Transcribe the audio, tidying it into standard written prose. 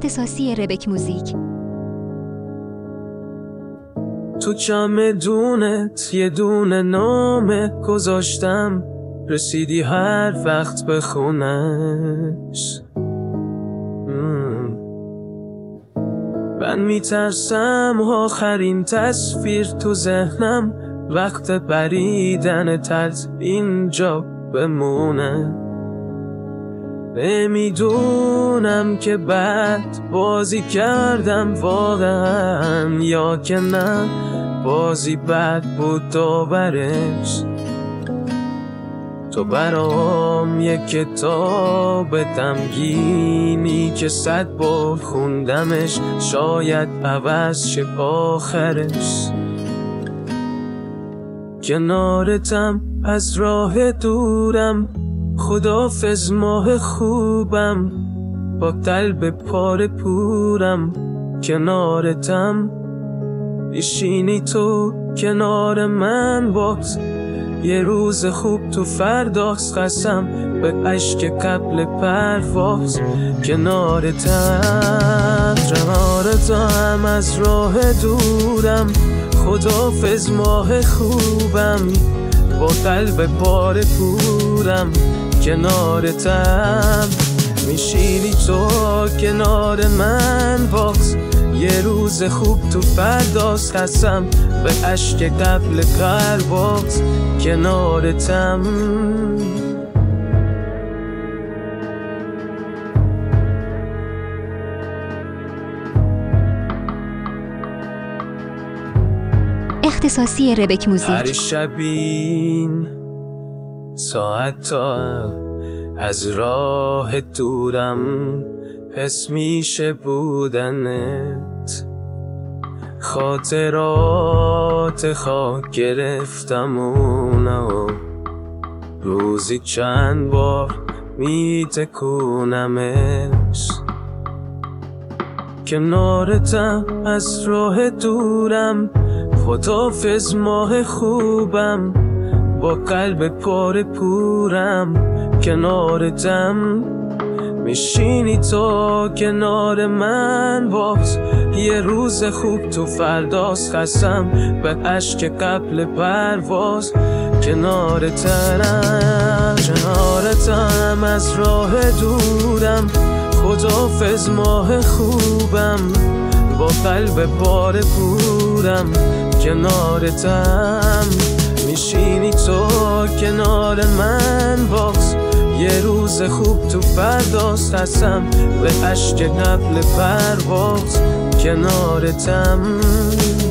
اختصاصی ربک موزیک. تو چمدونت یه دونه نامه گذاشتم، رسیدی هر وقت بخونش. من میترسم آخرین تصویر تو ذهنم وقت بریدنت از اینجا بمونه. نمیدونم که بد بازی کردم واقعا یا که نه بازی بد بود داورش. تو برام یه کتاب غمگینی که 100 بار خوندمش، شاید عوض شه آخرش. کنارتم از راه دورم، خداحافظ ماه خوبم، با قلب پاره پورم. کنارتم میشینی تو کنار من باز، یه روز خوب تو فرداست قسم به عشق قبل پرواز. کنارتم از راه دورم، خداحافظ ماه خوبم، با قلب پاره پورم. کنارتم میشینی تو کنار من باز، یه روز خوب تو فرداست قسم به عشق قبل پرواز. کنارتم اختصاصی ربک موزیک. هر شبین ساعت تا از راه دورم حس میشه بودنت. خاطرات خاک گرفتم اونو، روزی چند بار میتکونمش. کنارتم از راه دورم، خداحافظ ماه خوبم، با قلب پاره پورم. کنارتم میشینی تو کنار من باز، یه روز خوب تو فرداست قسم به عشق قبل پرواز. کنارتم از راه دورم، خداحافظ ماه خوبم، با قلب پاره پورم. کنارتم میشینی تو کنار من باز، یه روز خوب تو فرداست قسم به عشق قبل پرواز. کنارتم